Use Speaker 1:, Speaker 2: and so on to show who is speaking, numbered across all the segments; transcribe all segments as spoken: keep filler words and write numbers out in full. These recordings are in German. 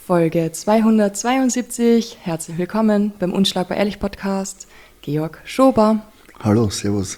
Speaker 1: Folge zweihundertzweiundsiebzig. Herzlich willkommen beim Unschlagbar Ehrlich Podcast. Georg Schober.
Speaker 2: Hallo, servus.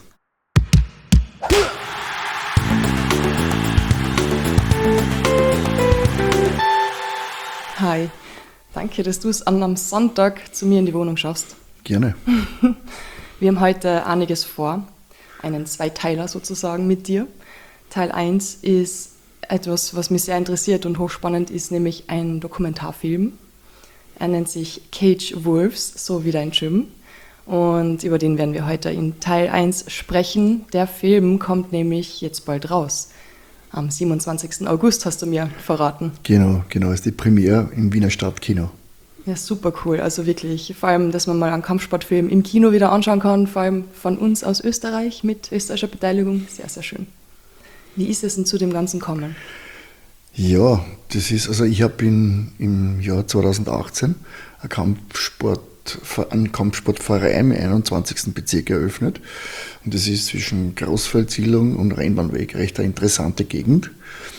Speaker 1: Hi, danke, dass du es an einem Sonntag zu mir in die Wohnung schaffst.
Speaker 2: Gerne.
Speaker 1: Wir haben heute einiges vor, einen Zweiteiler sozusagen mit dir. Teil eins ist etwas, was mich sehr interessiert und hochspannend ist, nämlich ein Dokumentarfilm. Er nennt sich Cage Wolves, so wie dein Gym. Und über den werden wir heute in Teil eins sprechen. Der Film kommt nämlich jetzt bald raus. Am siebenundzwanzigsten August hast du mir verraten.
Speaker 2: Genau, genau, ist die Premiere im Wiener Stadtkino.
Speaker 1: Ja, super cool. Also wirklich, vor allem, dass man mal einen Kampfsportfilm im Kino wieder anschauen kann, vor allem von uns aus Österreich mit österreichischer Beteiligung. Sehr, sehr schön. Wie ist es denn zu dem Ganzen gekommen?
Speaker 2: Ja, das ist, also ich habe im Jahr zweitausendachtzehn einen, Kampfsport, einen Kampfsportverein im einundzwanzigsten Bezirk eröffnet. Und das ist zwischen Großfeldsiedlung und Rheinbahnweg, recht eine interessante Gegend.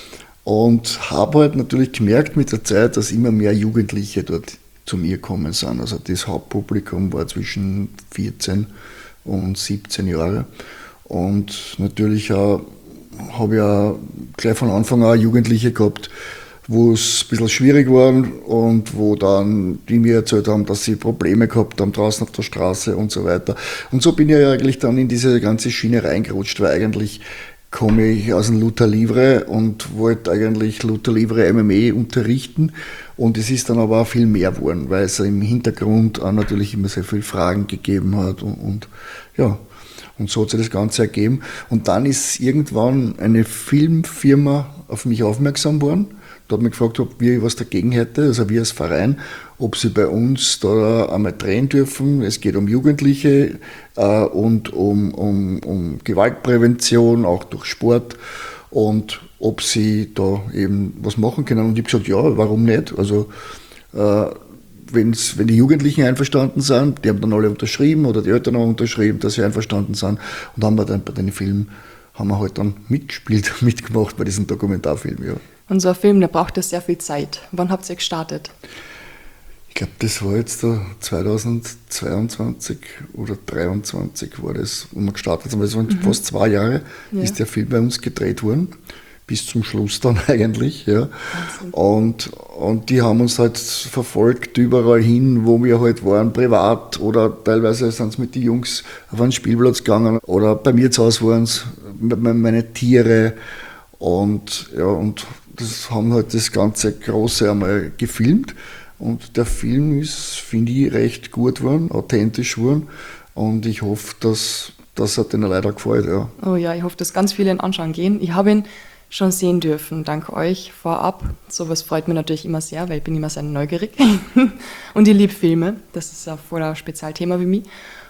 Speaker 2: Und habe halt natürlich gemerkt mit der Zeit, dass immer mehr Jugendliche dort zu mir gekommen sind. Also das Hauptpublikum war zwischen vierzehn und siebzehn Jahre. Und natürlich auch habe ich ja gleich von Anfang an Jugendliche gehabt, wo es ein bisschen schwierig war und wo dann die mir erzählt haben, dass sie Probleme gehabt haben draußen auf der Straße und so weiter. Und so bin ich ja eigentlich dann in diese ganze Schiene reingerutscht, weil eigentlich komme ich aus dem Luta Livre und wollte eigentlich Luta Livre M M A unterrichten. Und es ist dann aber auch viel mehr geworden, weil es im Hintergrund auch natürlich immer sehr viele Fragen gegeben hat und, und ja. Und so hat sich das Ganze ergeben. Und dann ist irgendwann eine Filmfirma auf mich aufmerksam worden. Da hat mich gefragt, ob wir was dagegen hätten, also wir als Verein, ob sie bei uns da einmal drehen dürfen. Es geht um Jugendliche äh, und um, um, um Gewaltprävention, auch durch Sport. Und ob sie da eben was machen können. Und ich habe gesagt, ja, warum nicht? Also äh, Wenn's, wenn die Jugendlichen einverstanden sind, die haben dann alle unterschrieben oder die Eltern auch unterschrieben, dass sie einverstanden sind und haben wir dann bei den Filmen, haben wir halt dann mitgespielt, mitgemacht bei diesem Dokumentarfilm, ja.
Speaker 1: Und so ein Film, der braucht ja sehr viel Zeit. Wann habt ihr gestartet?
Speaker 2: Ich glaube, das war jetzt da zweitausendzweiundzwanzig oder dreiundzwanzig war das, wo wir gestartet haben, das waren mhm. fast zwei Jahre, ja. Ist der Film bei uns gedreht worden. Bis zum Schluss dann eigentlich, ja. Und, und die haben uns halt verfolgt überall hin, wo wir halt waren, privat oder teilweise sind sie mit den Jungs auf einen Spielplatz gegangen oder bei mir zu Hause waren es meine Tiere und ja, und das haben halt das ganze Große einmal gefilmt und der Film ist, finde ich, recht gut geworden, authentisch geworden und ich hoffe, dass, dass er denen leider gefällt, ja.
Speaker 1: Oh ja, ich hoffe, dass ganz viele ihn anschauen gehen. Ich habe ihn schon sehen dürfen, dank euch vorab. Sowas freut mich natürlich immer sehr, weil ich bin immer sehr neugierig und ich liebe Filme, das ist ja voll ein Spezialthema für mich.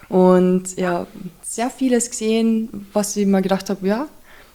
Speaker 1: Und ja, sehr vieles gesehen, was ich mir gedacht habe, ja,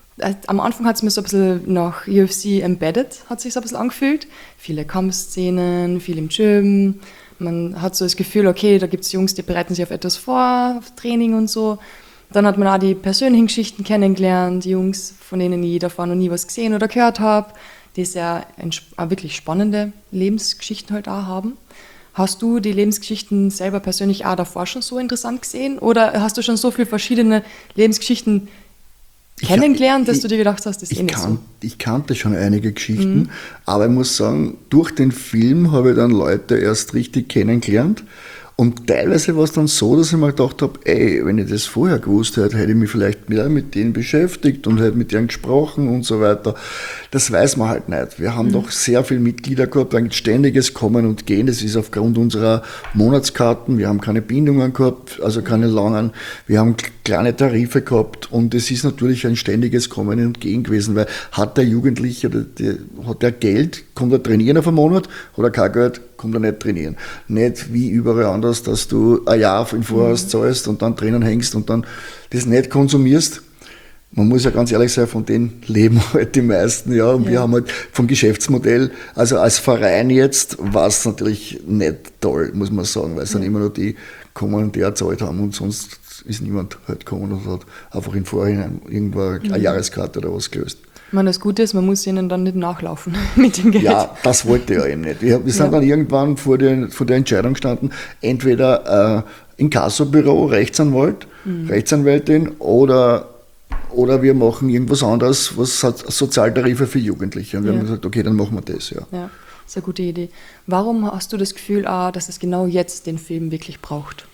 Speaker 1: am Anfang hat es mir so ein bisschen nach U F C Embedded, hat sich so ein bisschen angefühlt. Viele Kampfszenen, viel im Gym, man hat so das Gefühl, okay, da gibt es Jungs, die bereiten sich auf etwas vor, auf Training und so. Dann hat man auch die persönlichen Geschichten kennengelernt, die Jungs, von denen ich davor noch nie was gesehen oder gehört habe, die sehr auch wirklich spannende Lebensgeschichten halt auch haben. Hast du die Lebensgeschichten selber persönlich auch davor schon so interessant gesehen? Oder hast du schon so viele verschiedene Lebensgeschichten kennengelernt, dass
Speaker 2: ich,
Speaker 1: du dir gedacht hast, das ist eh nicht
Speaker 2: kan-
Speaker 1: so?
Speaker 2: Ich kannte schon einige Geschichten,
Speaker 1: Mhm.
Speaker 2: aber ich muss sagen, durch den Film habe ich dann Leute erst richtig kennengelernt. Und teilweise war es dann so, dass ich mir gedacht habe, ey, wenn ich das vorher gewusst hätte, hätte ich mich vielleicht mehr mit denen beschäftigt und hätte mit denen gesprochen und so weiter. Das weiß man halt nicht. Wir haben mhm. doch sehr viele Mitglieder gehabt, ein ständiges Kommen und Gehen. Das ist aufgrund unserer Monatskarten. Wir haben keine Bindungen gehabt, also keine langen. Wir haben kleine Tarife gehabt und es ist natürlich ein ständiges Kommen und Gehen gewesen, weil hat der Jugendliche, der, der, hat der Geld, kommt er trainieren auf einen Monat oder kein Geld, kommt er nicht trainieren. Nicht wie überall anders, dass du ein Jahr im Voraus zahlst und dann drinnen hängst und dann das nicht konsumierst. Man muss ja ganz ehrlich sein, von denen leben halt die meisten, ja. Und ja. wir haben halt vom Geschäftsmodell, also als Verein jetzt, war es natürlich nicht toll, muss man sagen, weil es ja. dann immer nur die kommen, die erzahlt haben und sonst ist niemand halt gekommen und hat einfach im Vorhinein irgendwo eine mhm. Jahreskarte oder was gelöst.
Speaker 1: Ich meine, das Gute ist, man muss ihnen dann nicht nachlaufen mit dem Geld.
Speaker 2: Ja, das wollte ich ja eben nicht. Wir, wir sind
Speaker 1: Ja.
Speaker 2: dann irgendwann vor, den, vor der Entscheidung gestanden, entweder äh, Inkassobüro, Rechtsanwalt,
Speaker 1: Mhm.
Speaker 2: Rechtsanwältin oder, oder wir machen irgendwas anderes, was hat Sozialtarife für Jugendliche. Und wir
Speaker 1: Ja.
Speaker 2: haben gesagt, okay, dann machen wir das, ja.
Speaker 1: Ja, das ist eine gute Idee. Warum hast du das Gefühl, ah, dass es genau jetzt den Film wirklich braucht?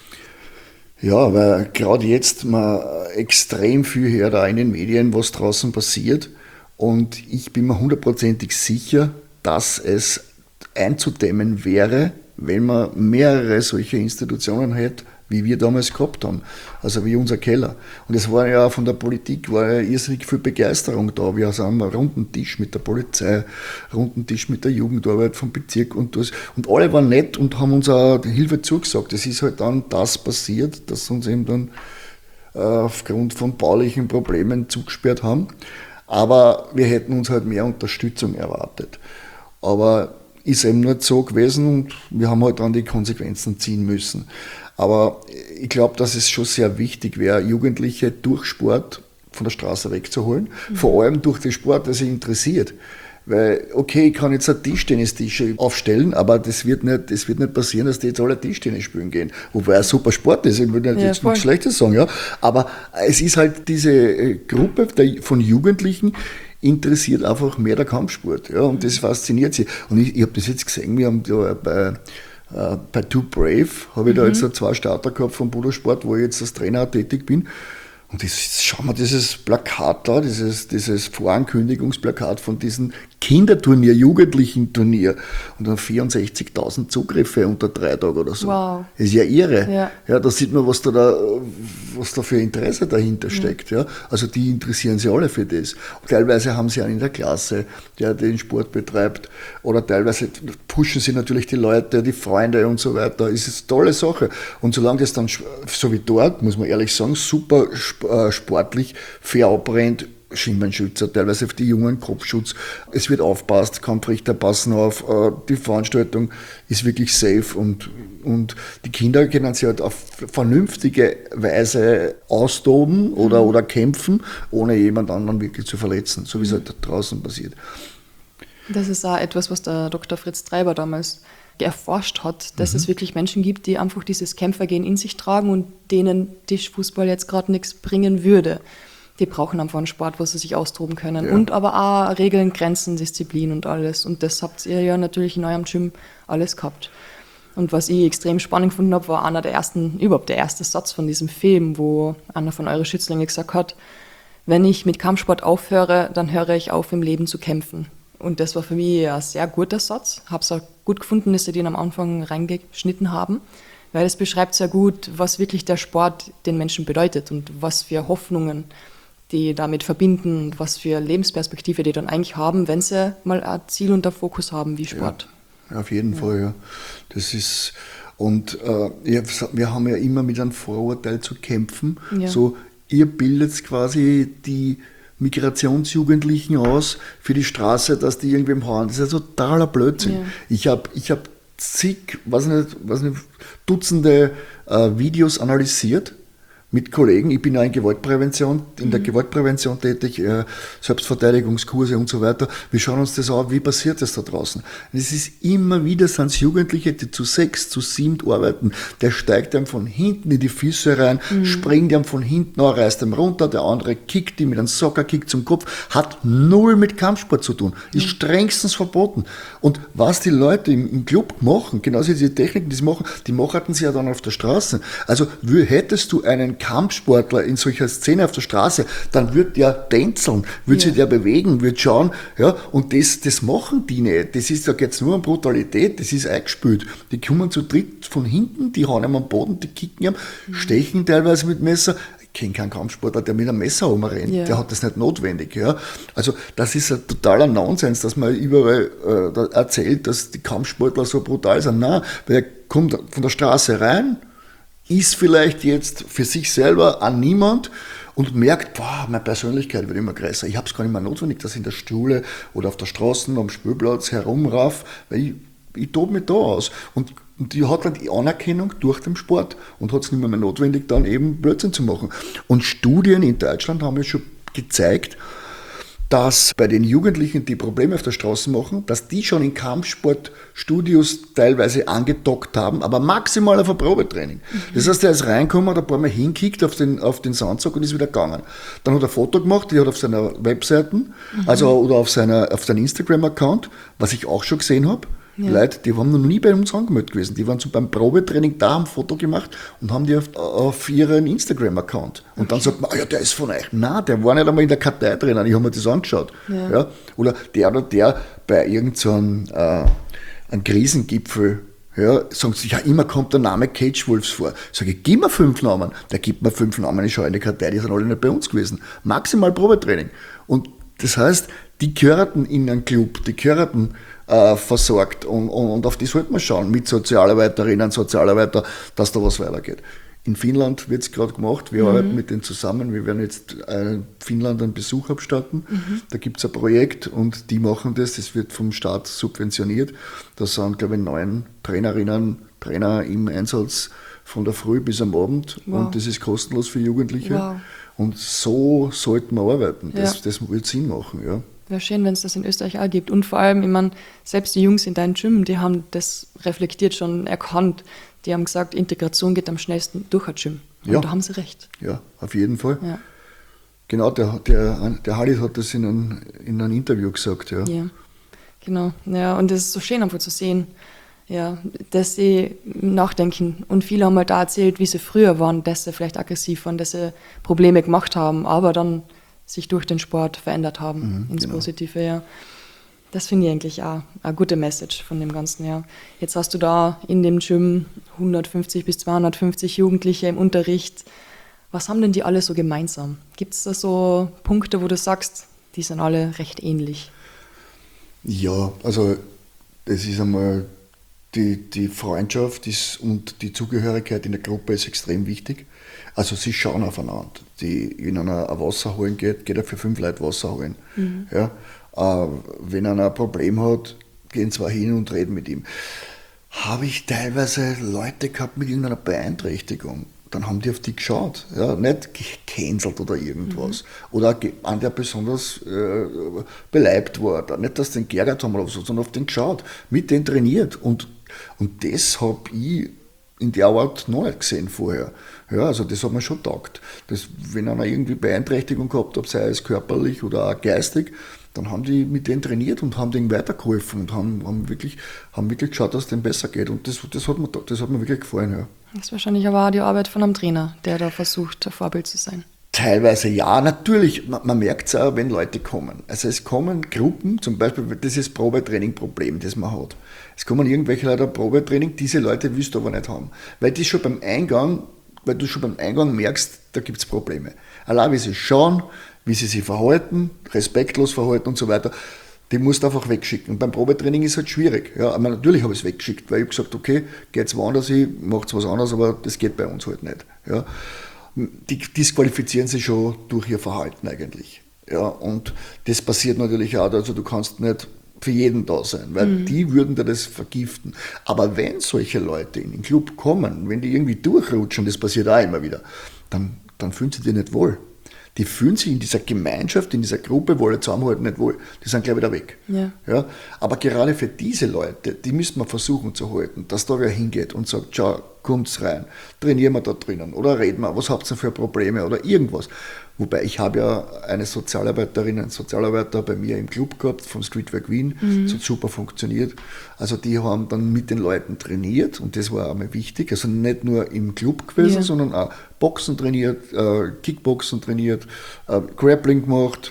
Speaker 2: Ja, weil gerade jetzt man extrem viel hört auch in den Medien, was draußen passiert. Und ich bin mir hundertprozentig sicher, dass es einzudämmen wäre, wenn man mehrere solche Institutionen hätte, wie wir damals gehabt haben, also wie unser Keller. Und es war ja von der Politik war ja irrsinnig viel Begeisterung da. Wir sind am runden Tisch mit der Polizei, runden Tisch mit der Jugendarbeit vom Bezirk und das. Und alle waren nett und haben uns auch Hilfe zugesagt. Es ist halt dann das passiert, dass uns eben dann äh, aufgrund von baulichen Problemen zugesperrt haben. Aber wir hätten uns halt mehr Unterstützung erwartet. Aber ist eben nicht so gewesen und wir haben halt dann die Konsequenzen ziehen müssen. Aber ich glaube, dass es schon sehr wichtig wäre, Jugendliche durch Sport von der Straße wegzuholen. Mhm. Vor allem durch den Sport, der sie interessiert. Weil, okay, ich kann jetzt eine Tischtennistische aufstellen, aber das wird nicht, das wird nicht passieren, dass die jetzt alle Tischtennis spielen gehen. Wobei ein super Sport ist, ich würde
Speaker 1: Ja,
Speaker 2: jetzt
Speaker 1: voll.
Speaker 2: nichts Schlechtes sagen, ja. Aber es ist halt diese äh, Gruppe der, von Jugendlichen, interessiert einfach mehr der Kampfsport. Ja, und das fasziniert sie. Und ich, ich habe das jetzt gesehen, wir haben da bei, äh, bei Too Brave, habe ich
Speaker 1: Mhm.
Speaker 2: da jetzt so zwei Starter gehabt vom Budo-Sport, wo ich jetzt als Trainer tätig bin. Und das, schau mal, dieses Plakat da, dieses, dieses Vorankündigungsplakat von diesem Kinderturnier, Jugendlichen-Turnier. Und dann vierundsechzigtausend Zugriffe unter drei Tagen oder so.
Speaker 1: Wow.
Speaker 2: Das ist ja irre.
Speaker 1: Ja.
Speaker 2: Ja, da sieht man, was da, da, was da für Interesse dahinter steckt. Ja. Also die interessieren sich alle für das. Und teilweise haben sie einen in der Klasse, der den Sport betreibt. Oder teilweise pushen sie natürlich die Leute, die Freunde und so weiter. Es ist eine tolle Sache. Und solange das dann, so wie dort, muss man ehrlich sagen, super sportlich, fair abbrennt, Schienbeinschützer, teilweise für die Jungen Kopfschutz. Es wird aufpasst, Kampfrichter passen auf, die Veranstaltung ist wirklich safe und, und die Kinder können sich halt auf vernünftige Weise austoben oder, oder kämpfen, ohne jemand anderen wirklich zu verletzen, so wie es halt draußen passiert.
Speaker 1: Das ist auch etwas, was der Doktor Fritz Treiber damals erforscht hat, dass
Speaker 2: Mhm.
Speaker 1: es wirklich Menschen gibt, die einfach dieses Kämpfergehen in sich tragen und denen Tischfußball jetzt gerade nichts bringen würde. Die brauchen einfach einen Sport, wo sie sich austoben können.
Speaker 2: Ja.
Speaker 1: Und aber auch Regeln, Grenzen, Disziplin und alles. Und das habt ihr ja natürlich in eurem Gym alles gehabt. Und was ich extrem spannend gefunden habe, war einer der ersten, überhaupt der erste Satz von diesem Film, wo einer von euren Schützlinge gesagt hat, wenn ich mit Kampfsport aufhöre, dann höre ich auf, im Leben zu kämpfen. Und das war für mich ein sehr guter Satz. Habe es auch gut gefunden, dass sie den am Anfang reingeschnitten haben, weil es beschreibt sehr gut, was wirklich der Sport den Menschen bedeutet und was für Hoffnungen die damit verbinden und was für Lebensperspektive die dann eigentlich haben, wenn sie mal ein Ziel und ein Fokus haben wie Sport.
Speaker 2: Ja, auf jeden ja. Fall, ja. Das ist, und äh, ja, wir haben ja immer mit einem Vorurteil zu kämpfen.
Speaker 1: Ja.
Speaker 2: So, ihr bildet quasi die Migrationsjugendlichen aus für die Straße, dass die irgendwem hauen. Das ist ja totaler Blödsinn. Ja. Ich habe ich hab zig, weiß nicht, weiß nicht, Dutzende äh, Videos analysiert mit Kollegen. Ich bin ja in Gewaltprävention, in mhm. der Gewaltprävention tätig, äh, Selbstverteidigungskurse und so weiter. Wir schauen uns das an, wie passiert das da draußen. Und es ist immer wieder, sind es Jugendliche, die zu sechs, zu sieben arbeiten. Der steigt einem von hinten in die Füße rein, mhm. springt einem von hinten an, reißt ihm runter, der andere kickt ihm mit einem Soccerkick zum Kopf, hat null mit Kampfsport zu tun, ist mhm. strengstens verboten. Und was die Leute im, im Club machen, genauso diese Techniken, die sie machen, die machen sie ja dann auf der Straße. Also hättest du einen Kampfsportler in solcher Szene auf der Straße, dann wird der tänzeln, wird ja. sich der bewegen, wird schauen, ja, und das, das machen die nicht. Das ist, da geht es nur um Brutalität, das ist eingespült. Die kommen zu dritt von hinten, die hauen ihm am Boden, die kicken ihm, mhm. stechen teilweise mit Messer. Ich kenne keinen Kampfsportler, der mit einem Messer rumrennt, ja. der hat das nicht notwendig. Ja. Also das ist ein totaler Nonsens, dass man überall äh, da erzählt, dass die Kampfsportler so brutal sind. Nein, weil er kommt von der Straße rein, ist vielleicht jetzt für sich selber an niemand und merkt, boah, meine Persönlichkeit wird immer größer. Ich habe es gar nicht mehr notwendig, dass ich in der Schule oder auf der Straße am Spielplatz herumraff, weil ich, ich tobe mich da aus. Und, und die hat dann die Anerkennung durch den Sport und hat es nicht mehr, mehr notwendig, dann eben Blödsinn zu machen. Und Studien in Deutschland haben ja schon gezeigt, dass bei den Jugendlichen, die Probleme auf der Straße machen, dass die schon in Kampfsportstudios teilweise angedockt haben, aber maximal auf ein Probetraining. Mhm. Das heißt, er ist reingekommen, hat ein paar Mal hinkickt auf den, auf den Sandsack und ist wieder gegangen. Dann hat er ein Foto gemacht, die hat auf seiner Webseiten, mhm. also oder auf, seiner, auf seinem Instagram-Account, was ich auch schon gesehen habe. Ja. Leute, die waren noch nie bei uns angemeldet gewesen. Die waren so beim Probetraining da, haben ein Foto gemacht und haben die auf, auf ihren Instagram-Account. Und okay. Dann sagt man, ah ja, der ist von euch. Nein, der war nicht einmal in der Kartei drin. Ich habe mir das angeschaut. Ja. Ja? Oder der oder der bei irgendeinem so äh, einem Krisengipfel, ja, sagen sie, ja, immer kommt der Name Cage Wolves vor. Sag ich, gib mir fünf Namen. Der gibt mir fünf Namen, ich schaue in die Kartei, die sind alle nicht bei uns gewesen. Maximal Probetraining. Und das heißt, die gehörten in einen Club, die gehörten äh, versorgt und, und, und auf die sollte man schauen, mit Sozialarbeiterinnen, Sozialarbeiter, dass da was weitergeht. In Finnland wird es gerade gemacht, wir mhm. arbeiten mit denen zusammen, wir werden jetzt in Finnland einen Besuch abstatten, mhm. da gibt es ein Projekt und die machen das, das wird vom Staat subventioniert, da sind glaube ich neun Trainerinnen, Trainer im Einsatz von der Früh bis am Abend wow. und das ist kostenlos für Jugendliche wow. und so sollten wir arbeiten, das, ja. das wird Sinn machen, ja.
Speaker 1: Wäre schön, wenn es das in Österreich auch gibt. Und vor allem, ich meine, selbst die Jungs in deinem Gym, die haben das reflektiert schon erkannt. Die haben gesagt, Integration geht am schnellsten durch ein Gym. Und ja. da haben sie recht.
Speaker 2: Ja, auf jeden Fall. Ja. Genau, der, der, der Halit hat das in einem, in einem Interview gesagt. Ja.
Speaker 1: ja, genau. Ja, und das ist so schön einfach zu sehen, ja, dass sie nachdenken. Und viele haben halt da erzählt, wie sie früher waren, dass sie vielleicht aggressiv waren, dass sie Probleme gemacht haben, aber dann sich durch den Sport verändert haben, mhm, ins genau. Positive, ja. Das finde ich eigentlich auch eine gute Message von dem Ganzen, ja. Jetzt hast du da in dem Gym hundertfünfzig bis zweihundertfünfzig Jugendliche im Unterricht. Was haben denn die alle so gemeinsam? Gibt es da so Punkte, wo du sagst, die sind alle recht ähnlich?
Speaker 2: Ja, also es ist einmal die, die Freundschaft ist und die Zugehörigkeit in der Gruppe ist extrem wichtig. Also sie schauen aufeinander. Die in einer ein Wasser holen geht, geht er für fünf Leute Wasser holen. Mhm. Ja, äh, wenn einer ein Problem hat, gehen zwei hin und reden mit ihm. Habe ich teilweise Leute gehabt mit irgendeiner Beeinträchtigung, dann haben die auf die geschaut, ja, nicht gecancelt oder irgendwas. Mhm. Oder an der besonders äh, beleibt war. Nicht, dass sie den geärgert haben oder so, sondern auf den geschaut, mit denen trainiert. Und, und das habe ich in der Art noch nicht gesehen vorher. Ja, also das hat mir schon getaugt. Das, wenn einer irgendwie Beeinträchtigung gehabt hat, sei es körperlich oder auch geistig, dann haben die mit denen trainiert und haben denen weitergeholfen und haben, haben, wirklich, haben wirklich geschaut, dass es denen besser geht. Und das, das, hat, mir, das hat mir wirklich gefallen. Ja.
Speaker 1: Das ist wahrscheinlich aber auch die Arbeit von einem Trainer, der da versucht, ein Vorbild zu sein.
Speaker 2: Teilweise ja, natürlich. Man, man merkt es auch, wenn Leute kommen. Also es kommen Gruppen, zum Beispiel, das ist das Probetraining-Problem, das man hat. Es kommen irgendwelche Leute auf Probetraining, diese Leute willst du aber nicht haben. Weil die schon beim Eingang, weil du schon beim Eingang merkst, da gibt es Probleme. Allein wie sie schauen, wie sie sich verhalten, respektlos verhalten und so weiter, die musst du einfach wegschicken. Und beim Probetraining ist es halt schwierig. Ja, aber natürlich habe ich es weggeschickt, weil ich habe gesagt, okay, geht's woanders hin, macht's was anderes, aber das geht bei uns halt nicht. Ja. Die disqualifizieren sich schon durch ihr Verhalten eigentlich. Ja, und das passiert natürlich auch, also du kannst nicht für jeden da sein, weil mhm. die würden dir das vergiften. Aber wenn solche Leute in den Club kommen, wenn die irgendwie durchrutschen, das passiert auch immer wieder, dann, dann fühlen sie sich nicht wohl. Die fühlen sich in dieser Gemeinschaft, in dieser Gruppe, wo alle zusammenhalten, nicht wohl. Die sind gleich wieder weg. Ja. Ja, aber gerade für diese Leute, die müsste man versuchen zu halten, dass da wer hingeht und sagt, schau, kommt's rein, trainieren wir da drinnen oder reden wir, was habt ihr für Probleme oder irgendwas. Wobei ich habe ja eine Sozialarbeiterin, einen Sozialarbeiter bei mir im Club gehabt, vom Streetwork Wien, mhm. das hat super funktioniert. Also die haben dann mit den Leuten trainiert und das war einmal wichtig, also nicht nur im Club gewesen, ja. sondern auch Boxen trainiert, äh, Kickboxen trainiert, äh, Grappling gemacht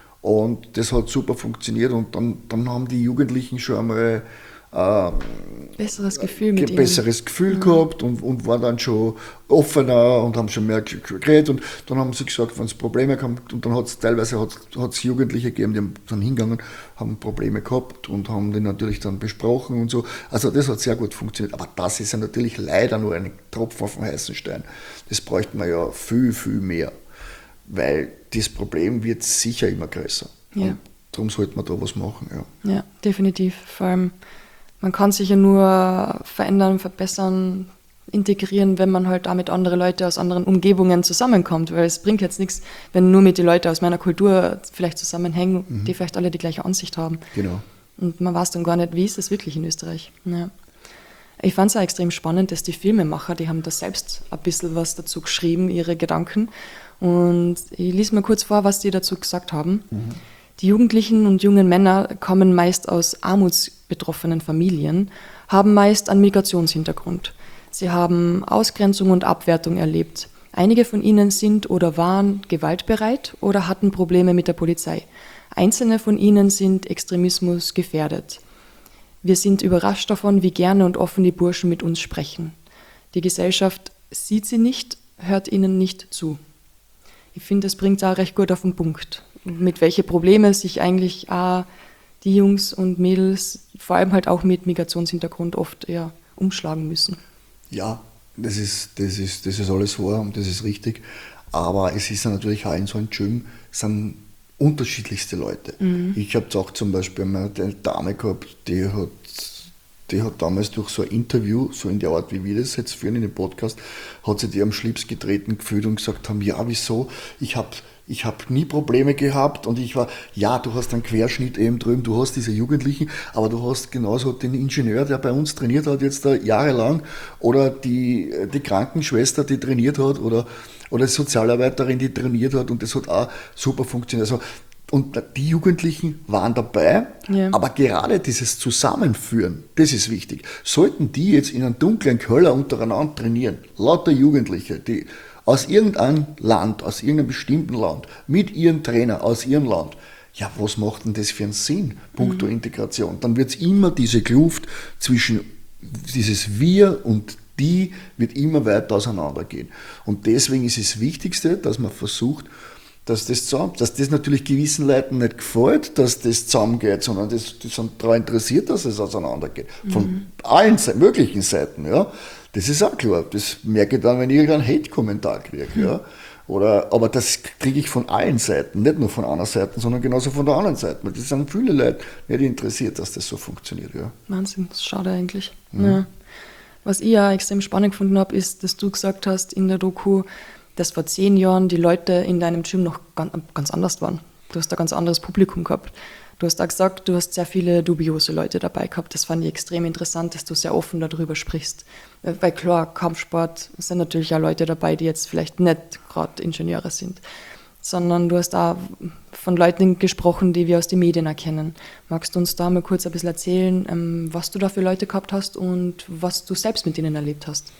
Speaker 2: und das hat super funktioniert und dann, dann haben die Jugendlichen schon einmal äh,
Speaker 1: besseres Gefühl mit
Speaker 2: besseres ihnen. Gefühl mhm. gehabt und, und waren dann schon offener und haben schon mehr geredet und dann haben sie gesagt, wenn es Probleme kommt und dann hat es teilweise hat es Jugendliche gegeben, die haben dann hingegangen, haben Probleme gehabt und haben die natürlich dann besprochen und so. Also das hat sehr gut funktioniert, aber das ist ja natürlich leider nur ein Tropfen auf den heißen Stein. Das bräuchte man ja viel, viel mehr, weil das Problem wird sicher immer größer. Ja. Und darum sollte man da was machen. Ja,
Speaker 1: ja, definitiv. Vor allem man kann sich ja nur verändern, verbessern, integrieren, wenn man halt damit andere Leute aus anderen Umgebungen zusammenkommt, weil es bringt jetzt nichts, wenn nur mit den Leuten aus meiner Kultur vielleicht zusammenhängen, mhm. die vielleicht alle die gleiche Ansicht haben.
Speaker 2: Genau.
Speaker 1: Und man weiß dann gar nicht, wie ist das wirklich in Österreich. Ja. Ich fand es auch extrem spannend, dass die Filmemacher, die haben da selbst ein bisschen was dazu geschrieben, ihre Gedanken. Und ich lese mal kurz vor, was die dazu gesagt haben. Mhm. Die Jugendlichen und jungen Männer kommen meist aus armutsbetroffenen Familien, haben meist einen Migrationshintergrund. Sie haben Ausgrenzung und Abwertung erlebt. Einige von ihnen sind oder waren gewaltbereit oder hatten Probleme mit der Polizei. Einzelne von ihnen sind Extremismus gefährdet. Wir sind überrascht davon, wie gerne und offen die Burschen mit uns sprechen. Die Gesellschaft sieht sie nicht, hört ihnen nicht zu. Ich finde, das bringt auch recht gut auf den Punkt, mit welche Probleme sich eigentlich auch die Jungs und Mädels, vor allem halt auch mit Migrationshintergrund, oft eher umschlagen müssen.
Speaker 2: Ja, das ist, das ist, das ist alles wahr und das ist richtig. Aber es ist ja natürlich auch in so einem Gym, sind unterschiedlichste Leute. Mhm. Ich habe auch zum Beispiel eine Dame gehabt, die hat, die hat damals durch so ein Interview, so in der Art, wie wir das jetzt führen in dem Podcast, hat sie die am Schlips getreten gefühlt und gesagt haben, ja, wieso? Ich habe ich hab nie Probleme gehabt und ich war, ja, du hast einen Querschnitt eben drüben, du hast diese Jugendlichen, aber du hast genauso den Ingenieur, der bei uns trainiert hat jetzt da jahrelang, oder die, die Krankenschwester, die trainiert hat, oder, oder die Sozialarbeiterin, die trainiert hat, und das hat auch super funktioniert. Also, und die Jugendlichen waren dabei, ja. Aber gerade dieses Zusammenführen, das ist wichtig. Sollten die jetzt in einem dunklen Keller untereinander trainieren, lauter Jugendliche, die aus irgendeinem Land, aus irgendeinem bestimmten Land, mit ihrem Trainer aus ihrem Land, ja, was macht denn das für einen Sinn, punkto mhm. Integration? Dann wird es immer diese Kluft zwischen dieses Wir und die wird immer weiter auseinandergehen. Und deswegen ist es das Wichtigste, dass man versucht, dass das zusammen, dass das natürlich gewissen Leuten nicht gefällt, dass das zusammengeht, sondern das, die sind daran interessiert, dass es auseinandergeht. Von mhm. allen möglichen Seiten, ja. Das ist auch klar. Das merke ich dann, wenn ich irgendeinen Hate-Kommentar kriege, mhm. ja. Oder, aber das kriege ich von allen Seiten, nicht nur von einer Seite, sondern genauso von der anderen Seite. Weil das sind viele Leute nicht interessiert, dass das so funktioniert, ja.
Speaker 1: Wahnsinn, das ist schade eigentlich. Mhm. Ja. Was ich ja extrem spannend gefunden habe, ist, dass du gesagt hast in der Doku, dass vor zehn Jahren die Leute in deinem Gym noch ganz, ganz anders waren. Du hast ein ganz anderes Publikum gehabt. Du hast da gesagt, du hast sehr viele dubiose Leute dabei gehabt. Das fand ich extrem interessant, dass du sehr offen darüber sprichst. Weil klar, Kampfsport sind natürlich auch Leute dabei, die jetzt vielleicht nicht gerade Ingenieure sind, sondern du hast auch von Leuten gesprochen, die wir aus den Medien erkennen. Magst du uns da mal kurz ein bisschen erzählen, was du da für Leute gehabt hast und was du selbst mit ihnen erlebt hast?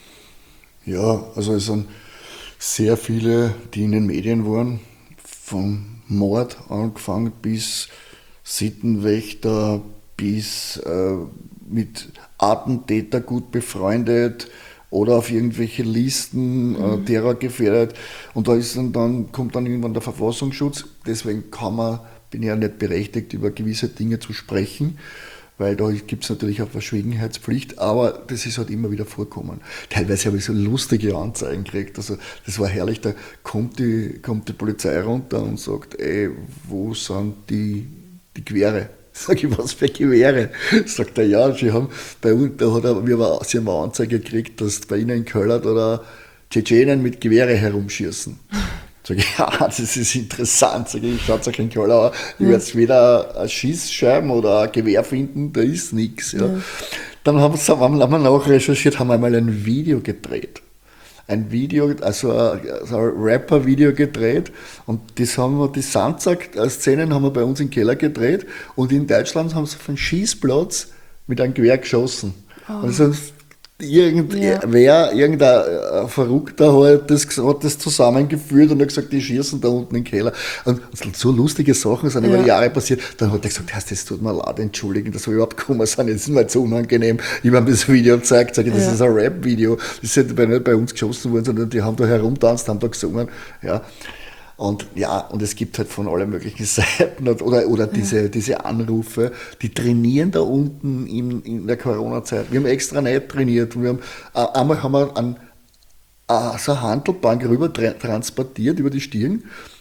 Speaker 2: Ja, also es sind sehr viele, die in den Medien waren, vom Mord angefangen bis Sittenwächter, bis äh, mit Attentäter gut befreundet oder auf irgendwelche Listen, mhm. äh, terrorgefährdet. Und da ist dann, dann, kommt dann irgendwann der Verfassungsschutz. Deswegen kann man, bin ich ja nicht berechtigt, über gewisse Dinge zu sprechen, weil da gibt es natürlich auch Verschwiegenheitspflicht, aber das ist halt immer wieder vorkommen. Teilweise habe ich so lustige Anzeigen gekriegt, also das war herrlich, da kommt die, kommt die Polizei runter und sagt, ey, wo sind die, die Gewehre? Sag ich, was für Gewehre? Sagt er, ja, sie haben bei uns, da hat er, wir haben, sie haben eine Anzeige gekriegt, dass bei ihnen in Köln oder Tschetschenen mit Gewehre herumschießen. Sag ich, ja, das ist interessant. Sag ich, schaut euch in Köln an, ich werde jetzt weder eine Schießscheiben oder ein Gewehr finden, da ist nichts. Ja. Ja. Dann haben, haben wir nachrecherchiert, haben wir einmal ein Video gedreht. Ein Video, also ein, also ein Rapper-Video gedreht, und das haben wir, die Sandsack-Szenen haben wir bei uns im Keller gedreht, und in Deutschland haben sie auf einen Schießplatz mit einem Gewehr geschossen. Oh. Und sonst Irgendwer, ja. irgendein Verrückter halt das, hat das zusammengeführt und hat gesagt, die schießen da unten im Keller. Und so lustige Sachen sind über ja. die Jahre passiert. Dann hat er gesagt, das tut mir leid, entschuldigen, dass wir überhaupt gekommen sind, das ist mir zu unangenehm. Ich habe ihm das Video gezeigt, sage ich, das ja. ist ein Rap-Video. Das ist nicht bei uns geschossen worden, sondern die haben da herumtanzt, haben da gesungen. Ja. Und ja, und es gibt halt von allen möglichen Seiten oder, oder diese, ja. diese Anrufe, die trainieren da unten in, in der Corona-Zeit. Wir haben extra nicht trainiert. Wir haben, einmal haben wir an, an so eine Handelbank rüber tra- transportiert über die Stirn,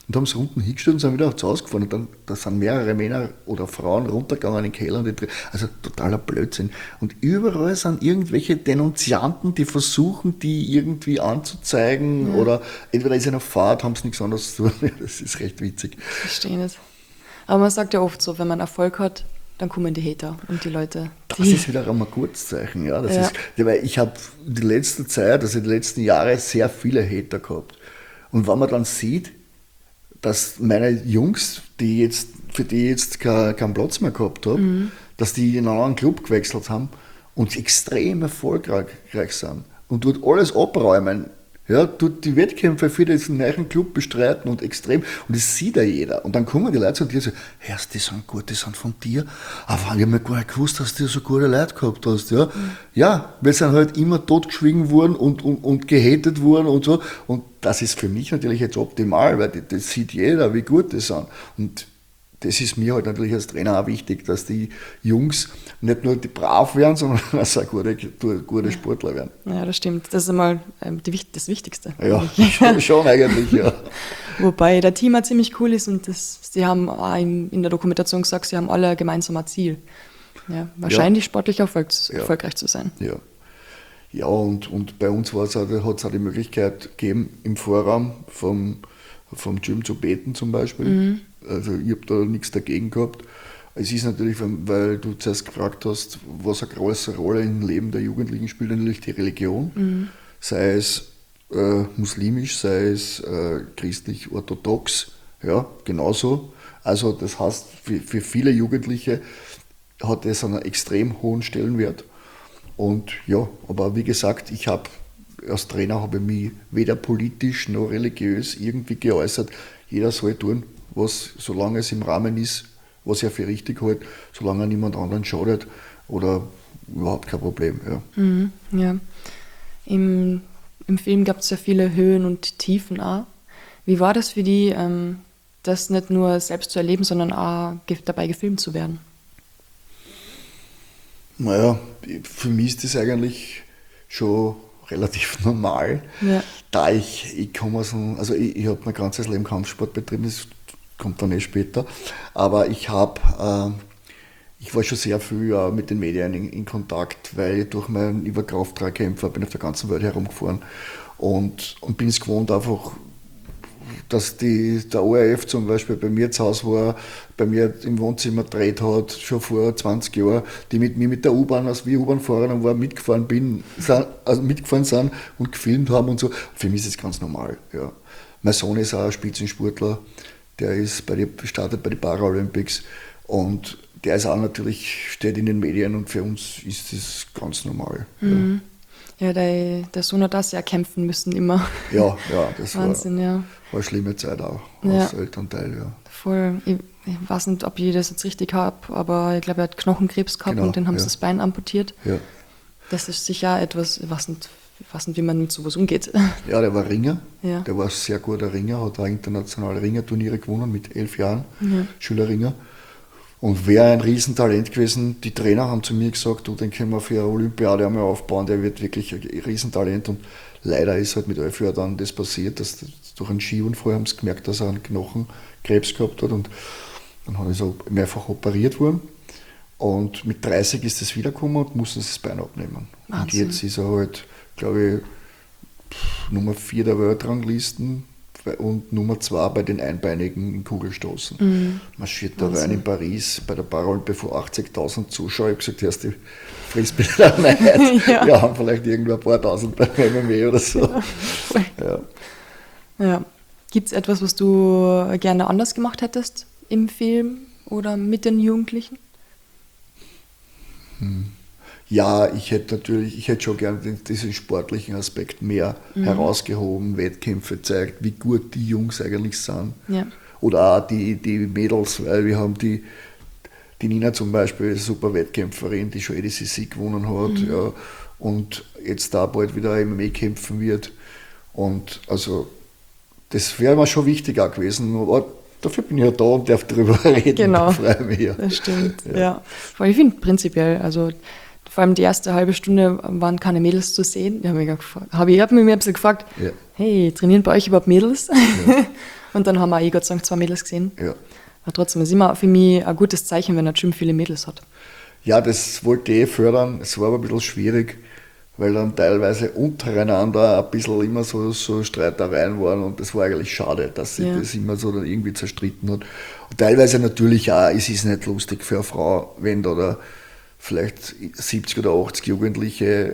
Speaker 2: und haben es unten hingestellt und sind wieder zu Hause gefahren. Und dann da sind mehrere Männer oder Frauen runtergegangen in den Keller. Und die, also totaler Blödsinn. Und überall sind irgendwelche Denunzianten, die versuchen, die irgendwie anzuzeigen. Ja. Oder entweder ist einer Fahrt, haben sie nichts anderes zu tun. Das ist recht witzig.
Speaker 1: Ich verstehe nicht. Aber man sagt ja oft so, wenn man Erfolg hat, dann kommen die Hater und die Leute. Die
Speaker 2: das ist wieder einmal ein Kurzzeichen. Ja. Das ja. Ist, weil ich habe die letzte Zeit, also die letzten Jahre, sehr viele Hater gehabt. Und wenn man dann sieht, dass meine Jungs, die jetzt, für die ich jetzt keinen kein Platz mehr gehabt habe, mhm. dass die in einen anderen Club gewechselt haben und extrem erfolgreich sind und dort alles abräumen, ja, dort die Wettkämpfe für diesen neuen Club bestreiten und extrem, und das sieht ja jeder. Und dann kommen die Leute zu dir und sagen, hey, die sind gut, die sind von dir, aber ich habe mir gar nicht gewusst, dass du so gute Leute gehabt hast. Ja, mhm. ja, wir sind halt immer totgeschwiegen worden und, und, und gehatet worden und so, und das ist für mich natürlich jetzt optimal, weil das, das sieht jeder, wie gut die sind. Und das ist mir halt natürlich als Trainer auch wichtig, dass die Jungs nicht nur die brav werden, sondern dass auch gute, gute Sportler werden.
Speaker 1: Ja, das stimmt. Das ist einmal ähm, die, das Wichtigste.
Speaker 2: Ja, schon, schon eigentlich, ja.
Speaker 1: Wobei der Team auch ziemlich cool ist und das, sie haben auch in, in der Dokumentation gesagt, sie haben alle gemeinsam ein Ziel. Ja, wahrscheinlich ja. sportlich erfolg, erfolgreich ja. zu sein.
Speaker 2: Ja, ja, und, und bei uns hat es auch die Möglichkeit gegeben, im Vorraum vom, vom Gym zu beten zum Beispiel. Mhm. Also ich habe da nichts dagegen gehabt. Es ist natürlich, weil du zuerst gefragt hast, was eine große Rolle im Leben der Jugendlichen spielt, natürlich die Religion. Mhm. Sei es äh, muslimisch, sei es äh, christlich-orthodox, ja, genauso. Also das heißt, für, für viele Jugendliche hat das einen extrem hohen Stellenwert. Und ja, aber wie gesagt, ich habe als Trainer habe ich mich weder politisch noch religiös irgendwie geäußert. Jeder soll tun, was, solange es im Rahmen ist, was er für richtig hält, solange er niemand anderen schadet oder überhaupt kein Problem. Ja.
Speaker 1: Mhm, ja. Im, Im Film gab es ja viele Höhen und Tiefen auch. Wie war das für die, ähm, das nicht nur selbst zu erleben, sondern auch ge- dabei gefilmt zu werden?
Speaker 2: Naja, für mich ist das eigentlich schon relativ normal, ja. da ich, ich komme aus dem, also ich, ich habe mein ganzes Leben Kampfsport betrieben, das kommt dann eh später, aber ich habe, äh, ich war schon sehr viel äh, mit den Medien in, in Kontakt, weil ich durch meinen Überkrafttragkämpfer bin auf der ganzen Welt herumgefahren und, und bin es gewohnt einfach, dass die, der O R F zum Beispiel bei mir zu Hause war, bei mir im Wohnzimmer gedreht hat, schon vor zwanzig Jahren, die mit mir mit der U-Bahn, als wir U-Bahn-Fahrer war, mitgefahren bin, also mitgefahren sind und gefilmt haben und so. Für mich ist das ganz normal. Ja. Mein Sohn ist auch ein Spitzensportler, der ist bei die, startet bei den Paralympics und der ist auch natürlich, steht in den Medien und für uns ist das ganz normal.
Speaker 1: Mhm. Ja. Ja, der, der Sohn hat das ja kämpfen müssen immer.
Speaker 2: Ja, ja, das
Speaker 1: Wahnsinn,
Speaker 2: war,
Speaker 1: ja.
Speaker 2: war eine schlimme Zeit auch als ja. Elternteil. Ja.
Speaker 1: Voll. Ich, ich weiß nicht, ob ich das jetzt richtig habe, aber ich glaube, er hat Knochenkrebs gehabt genau, und dann haben ja. sie das Bein amputiert.
Speaker 2: Ja.
Speaker 1: Das ist sicher etwas, ich weiß nicht, ich weiß nicht, wie man mit sowas umgeht.
Speaker 2: Ja, der war Ringer,
Speaker 1: ja.
Speaker 2: der war ein sehr guter Ringer, hat auch internationale Ringerturniere gewonnen mit elf Jahren, ja. Schülerringer. Und wäre ein Riesentalent gewesen. Die Trainer haben zu mir gesagt, du, den können wir für eine Olympiade einmal aufbauen, der wird wirklich ein Riesentalent. Und leider ist halt mit elf Jahren dann das passiert, dass durch einen Skiunfall haben sie gemerkt, dass er einen Knochenkrebs gehabt hat. Und dann hat er so mehrfach operiert worden. Und mit dreißig ist es wiedergekommen und mussten das Bein abnehmen. Wahnsinn. Und jetzt ist er halt, glaube ich, Nummer vier der Weltranglisten. Und Nummer zwei bei den Einbeinigen in Kugelstoßen. Mhm. Marschiert da rein in Paris bei der Paralympiade vor achtzigtausend Zuschauer. Ich habe gesagt, erst die Frisbee-Einheit. ja. Wir haben vielleicht irgendwo ein paar tausend beim M M A oder so. Ja.
Speaker 1: Ja. Ja. Gibt es etwas, was du gerne anders gemacht hättest im Film oder mit den Jugendlichen?
Speaker 2: Hm. Ja, ich hätte natürlich, ich hätte schon gerne diesen sportlichen Aspekt mehr mhm. herausgehoben, Wettkämpfe gezeigt, wie gut die Jungs eigentlich sind.
Speaker 1: Ja.
Speaker 2: Oder auch die, die Mädels, weil wir haben die, die Nina zum Beispiel, eine super Wettkämpferin, die schon E D C C gewonnen hat mhm. ja, und jetzt da bald wieder M M A kämpfen wird. Und also das wäre mir schon wichtig auch gewesen, aber dafür bin ich ja da und darf darüber reden.
Speaker 1: Genau,
Speaker 2: freue mich, ja.
Speaker 1: Das stimmt, ja. ja. Ich finde prinzipiell, also vor allem die erste halbe Stunde waren keine Mädels zu sehen. Ich habe mich, hab ich hab mich ein bisschen gefragt, ja. Hey, trainieren bei euch überhaupt Mädels? Ja. Und dann haben wir eh Gott sei Dank zwei Mädels gesehen. Ja. Aber trotzdem ist immer für mich ein gutes Zeichen, wenn ein Gym viele Mädels hat.
Speaker 2: Ja, das wollte ich eh fördern. Es war aber ein bisschen schwierig, weil dann teilweise untereinander ein bisschen immer so, so Streitereien waren und das war eigentlich schade, dass sich ja. das immer so dann irgendwie zerstritten hat. Und teilweise natürlich auch, es ist nicht lustig für eine Frau, wenn da, da vielleicht siebzig oder achtzig Jugendliche